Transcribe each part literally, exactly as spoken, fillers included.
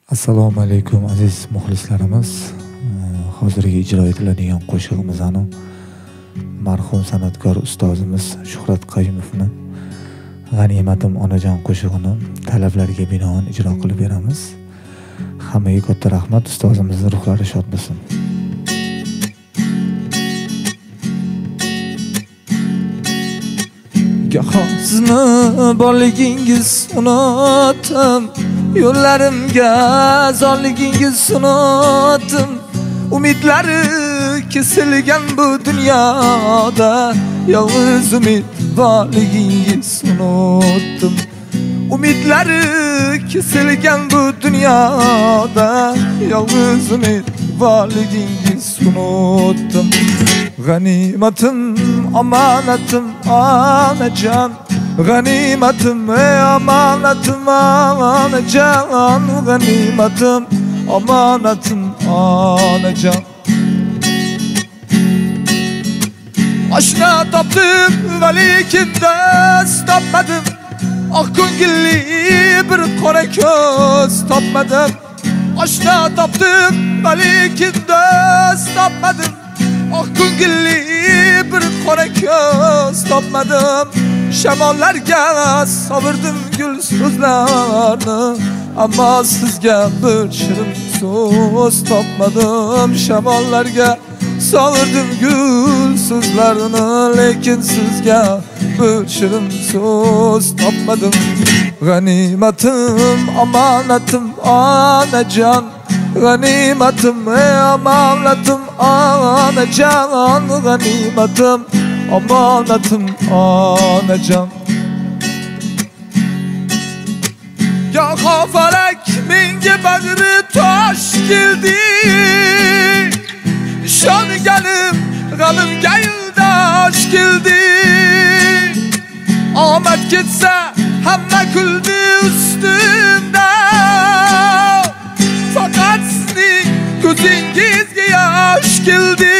Assalomu alaykum aziz muxlislarimiz. Hozirgi ijro etiladigan qo'shig'imiz anu marhum san'atkor ustozimiz Shuhrat Qayumovning G'animatim onajon qo'shig'ini talablarga binoan ijro qilib beramiz. Hammaga katta rahmat, ustozimizning ruhlari shod bo'lsin. Goho sizni borligingiz unutdim, yo'llarimga zorligingiz unutdim. Umidlari kesilgan bu dunyoda yolg'iz umid borligingiz unutdim. Umidlari kesilgan bu dunyoda yolg'iz umid borligingiz unutdim. G'animatim omonatim onajon, g'animatim ey omonatim onajon, g'animatim omonatim onajon. Oshna topdim lekin do'st topmadim, oq ko'ngilli bir qora ko'z topmadim. Oshna topdim lekin do'st topmadim, oq ko'ngilli bir qora ko'z topmadim. Shamollarga sovirdim gul so'zlarni, ammo sizga bir shirin so'z topmadim. Shamollarga sovirdim gul so'zlarni, lekin sizga bir shirin so'z topmadim. G'animatim omonatim onajon, g'animatim ey omonatim onajon, g'animatim omonatim onajon. Goho falak menga bag'ri tosh keldi, ishonganim g'amimga yo'ldosh keldi. Omad ketsa hamma kuldi ustimda, faqat sizning ko'zingizga yosh keldi.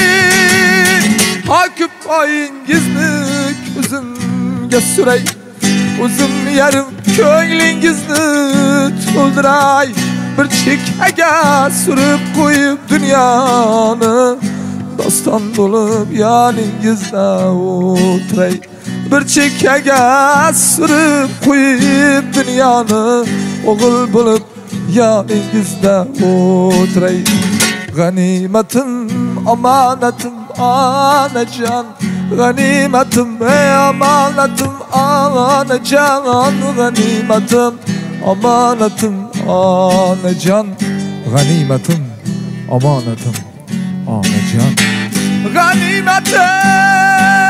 Akıp oyingizni ko'zimga suray, o'zim yarim ko'nglingizni to'ldiray. Bir chekkaga surib qo'yib dunyoni, doston bo'lib yoningizda o'tiray. Bir chekkaga surib qo'yib dunyoni, o'g'il bo'lib yoningizda o'tiray. G'animatim omonatim onajon, g'animatim ey omonatim onajon, g'animatim omonatim onajon, g'animatim omonatim onajon. G'animatim